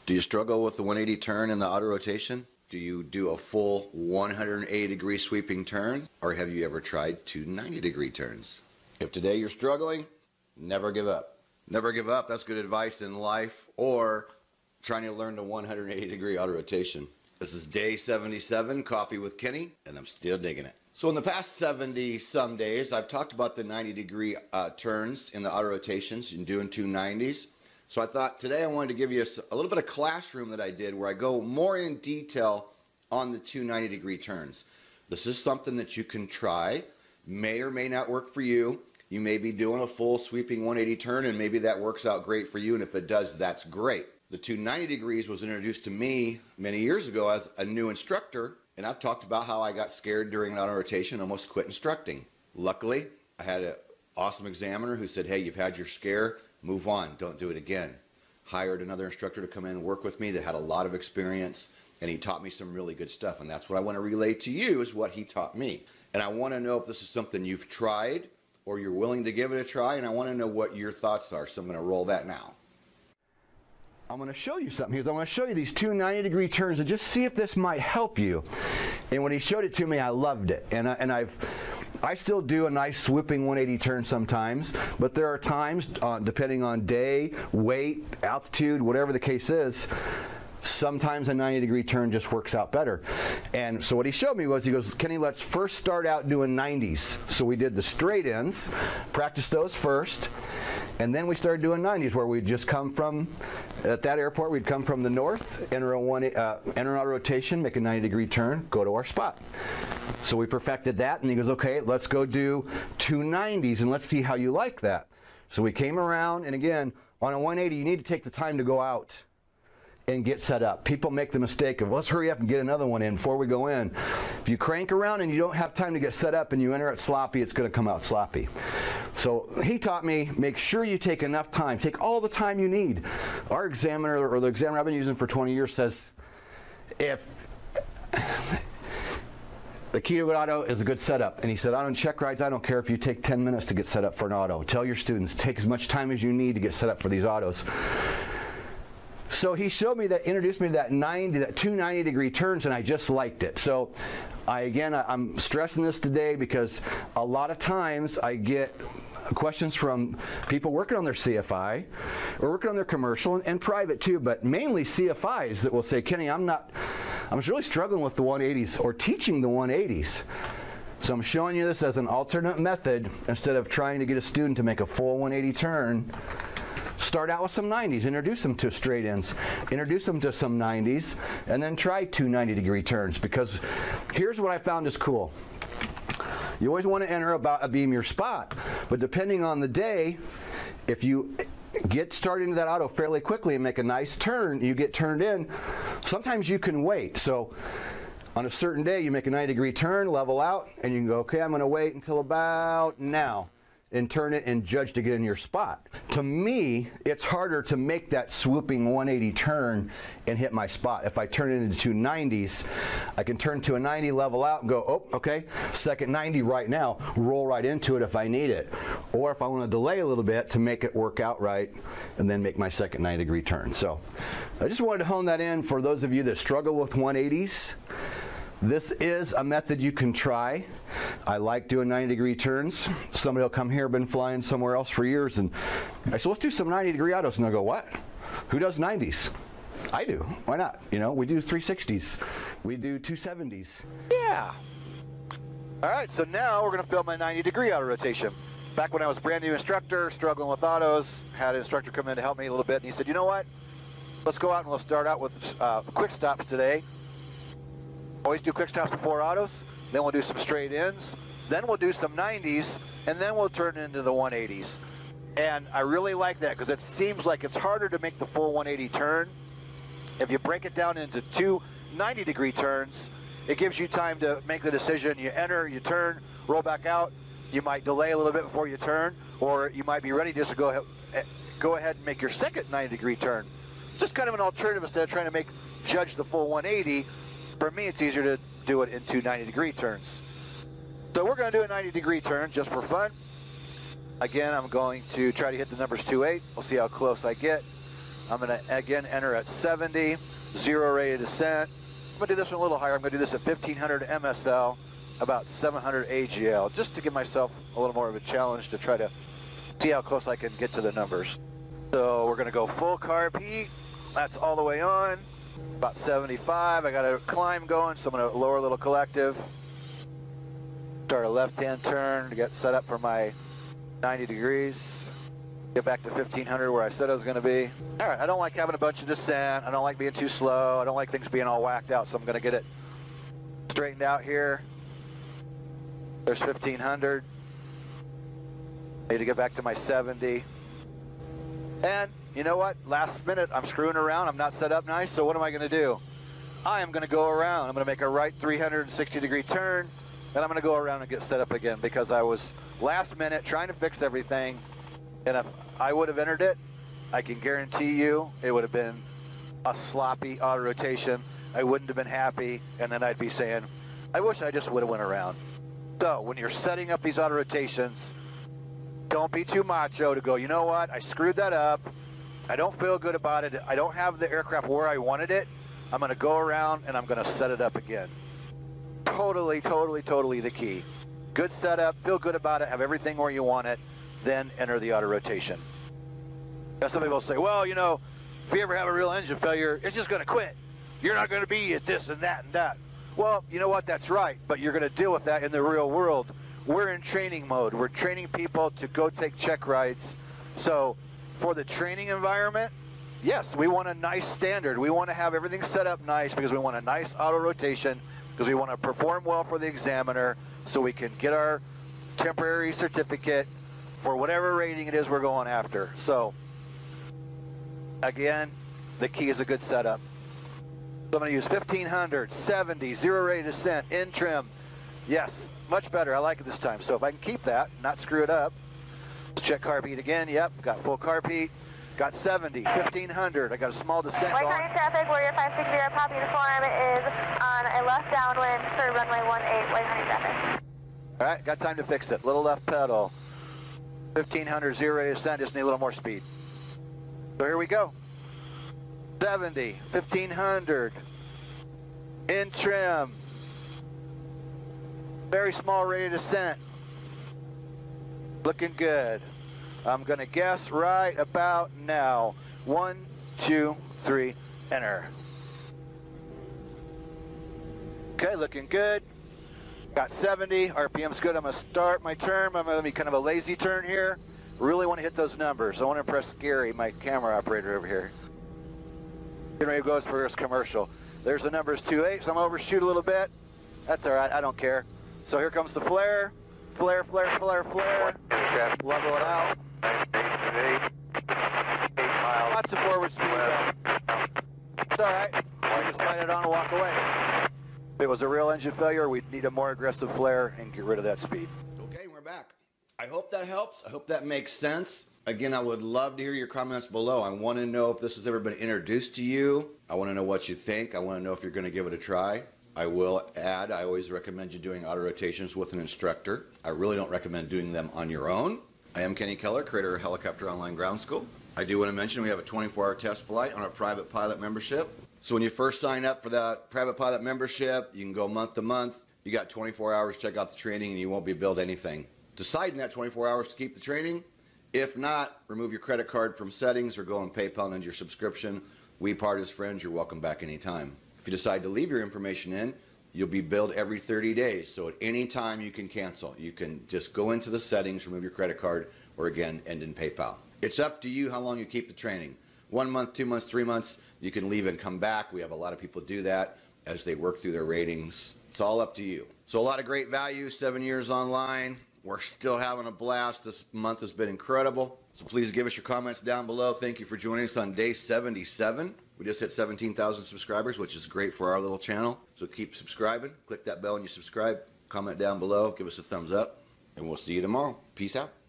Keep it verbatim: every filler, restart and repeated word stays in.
Do you struggle with the one eighty turn in the auto rotation? Do you do a full one hundred eighty degree sweeping turn? Or have you ever tried two ninety degree turns? If today you're struggling, never give up. Never give up, that's good advice in life or trying to learn the one hundred eighty degree auto rotation. This is day seventy-seven, Coffee with Kenny, and I'm still digging it. So in the past seventy some days, I've talked about the ninety degree uh, turns in the auto rotations and doing two nineties. So I thought today I wanted to give you a, a little bit of classroom that I did where I go more in detail on the two ninety degree turns. This is something that you can try, may or may not work for you. You may be doing a full sweeping one eighty turn and maybe that works out great for you, and if it does, that's great. The two ninety degrees was introduced to me many years ago as a new instructor, and I've talked about how I got scared during an auto rotation and almost quit instructing. Luckily, I had an awesome examiner who said, hey, you've had your scare, move on, don't do it again. Hired another instructor to come in and work with me that had a lot of experience, and he taught me some really good stuff, and that's what I want to relay to you is what he taught me. And I want to know if this is something you've tried or you're willing to give it a try, and I want to know what your thoughts are, so I'm going to roll that now. I'm going to show you something because I want to show you these two ninety degree turns and just see if this might help you. And when he showed it to me, I loved it, and, I, and I've I still do a nice swooping one eighty turn sometimes, but there are times, uh, depending on day, weight, altitude, whatever the case is, sometimes a ninety degree turn just works out better. And so what he showed me was, he goes, Kenny, let's first start out doing nineties. So we did the straight ins, practice those first, and then we started doing nineties where we'd just come from, at that airport, we'd come from the north, enter a one, uh, enter an auto rotation, make a ninety degree turn, go to our spot. So we perfected that, and he goes, okay, let's go do two nineties and let's see how you like that. So we came around, and again, on a one eighty, you need to take the time to go out and get set up. People make the mistake of, let's hurry up and get another one in before we go in. If you crank around and you don't have time to get set up and you enter it sloppy, it's going to come out sloppy. So he taught me, make sure you take enough time. Take all the time you need. Our examiner, or the examiner I've been using for twenty years, says if the key to an auto is a good setup. And he said, on check rides, I don't care if you take ten minutes to get set up for an auto. Tell your students, take as much time as you need to get set up for these autos. So he showed me that, introduced me to that ninety, that two ninety degree turns, and I just liked it. So I, again, I, I'm stressing this today because a lot of times I get questions from people working on their C F I or working on their commercial and, and private too, but mainly C F Is that will say, Kenny, I'm not, I'm really struggling with the one eighties or teaching the one eighties. So I'm showing you this as an alternate method instead of trying to get a student to make a full one eighty turn. Start out with some nineties, introduce them to straight ins, introduce them to some nineties, and then try two ninety degree turns, because here's what I found is cool. You always want to enter about a beam your spot, but depending on the day, if you get started into that auto fairly quickly and make a nice turn, you get turned in, sometimes you can wait. So on a certain day, you make a ninety degree turn, level out, and you can go, okay, I'm going to wait until about now, and turn it and judge to get in your spot. To me, it's harder to make that swooping one eighty turn and hit my spot. If I turn it into two nineties, I can turn to a ninety, level out, and go, oh, okay, second ninety right now, roll right into it if I need it. Or if I want to delay a little bit to make it work out right, and then make my second ninety degree turn. So I just wanted to hone that in for those of you that struggle with one eighties. This is a method you can try. I like doing ninety degree turns. Somebody will come here, been flying somewhere else for years, and I said, let's do some ninety degree autos. And they'll go, what? Who does nineties? I do. Why not? You know, we do three sixties. We do two seventies. Yeah. All right, so now we're going to film my ninety degree auto rotation. Back when I was a brand new instructor, struggling with autos, had an instructor come in to help me a little bit, and he said, you know what? Let's go out and we'll start out with uh, quick stops today. Always do quick stops before autos, then we'll do some straight ins, then we'll do some nineties, and then we'll turn into the one eighties. And I really like that because it seems like it's harder to make the full one eighty turn. If you break it down into two ninety degree turns, it gives you time to make the decision. You enter, you turn, roll back out. You might delay a little bit before you turn, or you might be ready just to go ahead, go ahead and make your second ninety degree turn. Just kind of an alternative instead of trying to make judge the full one eighty. For me, it's easier to do it in two ninety degree turns. So we're going to do a ninety degree turn just for fun. Again, I'm going to try to hit the numbers two eight. We'll see how close I get. I'm going to again enter at seventy, zero rate of descent. I'm going to do this one a little higher. I'm going to do this at fifteen hundred M S L, about seven hundred A G L, just to give myself a little more of a challenge to try to see how close I can get to the numbers. So we're going to go full carb heat. That's all the way on, about seventy-five. I got a climb going, so I'm going to lower a little collective. Start a left-hand turn to get set up for my ninety degrees. Get back to fifteen hundred where I said I was going to be. All right, I don't like having a bunch of descent. I don't like being too slow. I don't like things being all whacked out, so I'm going to get it straightened out here. There's fifteen hundred. Need to get back to my seventy. And you know what? Last minute, I'm screwing around. I'm not set up nice, so what am I going to do? I am going to go around. I'm going to make a right three hundred sixty degree turn, and I'm going to go around and get set up again because I was last minute trying to fix everything. And if I would have entered it, I can guarantee you it would have been a sloppy auto rotation. I wouldn't have been happy, and then I'd be saying, I wish I just would have went around. So when you're setting up these auto rotations, don't be too macho to go, you know what, I screwed that up. I don't feel good about it. I don't have the aircraft where I wanted it. I'm going to go around and I'm going to set it up again. Totally, totally, totally the key. Good setup, feel good about it, have everything where you want it, then enter the auto rotation. Now some people say, well, you know, if you ever have a real engine failure, it's just going to quit. You're not going to be at this and that and that. Well, you know what, that's right, but you're going to deal with that in the real world. We're in training mode. We're training people to go take check rides. So for the training environment, yes, we want a nice standard. We want to have everything set up nice because we want a nice auto rotation, because we want to perform well for the examiner so we can get our temporary certificate for whatever rating it is we're going after. So again, the key is a good setup. So I'm going to use fifteen hundred, seventy, zero rate of descent, in trim. Yes, much better. I like it this time. So if I can keep that, not screw it up. Let's check carb heat again. Yep, got full carb heat. Got seventy, fifteen hundred. I got a small descent White going. County traffic, Warrior five six zero, Pop uniform is on a left downwind for runway one eight, White County traffic. All right, got time to fix it. Little left pedal. fifteen hundred, zero rate of descent, just need a little more speed. So here we go. seventy, fifteen hundred. In trim. Very small rate of descent. Looking good. I'm going to guess right about now. One, two, three, enter. Okay, looking good. Got seventy, R P M's good. I'm going to start my turn. I'm going to be kind of a lazy turn here. Really want to hit those numbers. I want to impress Gary, my camera operator over here. Getting ready to go for his commercial. There's the numbers two eight, so I'm going to overshoot a little bit. That's all right, I don't care. So here comes the flare. Flare, flare, flare, flare. Level it out. Lots of forward speed. It's all right. I just slide it on and walk away. If it was a real engine failure, we'd need a more aggressive flare and get rid of that speed. Okay, we're back. I hope that helps. I hope that makes sense. Again, I would love to hear your comments below. I want to know if this has ever been introduced to you. I want to know what you think. I want to know if you're going to give it a try. I will add, I always recommend you doing auto rotations with an instructor. I really don't recommend doing them on your own. I am Kenny Keller, creator of Helicopter Online Ground School. I do want to mention we have a twenty-four hour test flight on our private pilot membership. So when you first sign up for that private pilot membership, you can go month to month. You got twenty-four hours, check out the training, and you won't be billed anything. Decide in that twenty-four hours to keep the training. If not, remove your credit card from settings or go on PayPal and end your subscription. We part as friends. You're welcome back anytime. If you decide to leave your information in, you'll be billed every thirty days. So at any time you can cancel. You can just go into the settings, remove your credit card, or again, end in PayPal. It's up to you how long you keep the training. One month, two months, three months, you can leave and come back. We have a lot of people do that as they work through their ratings. It's all up to you. So a lot of great value, seven years online. We're still having a blast. This month has been incredible. So please give us your comments down below. Thank you for joining us on day seventy-seven. We just hit seventeen thousand subscribers, which is great for our little channel. So keep subscribing. Click that bell when you subscribe. Comment down below. Give us a thumbs up. And we'll see you tomorrow. Peace out.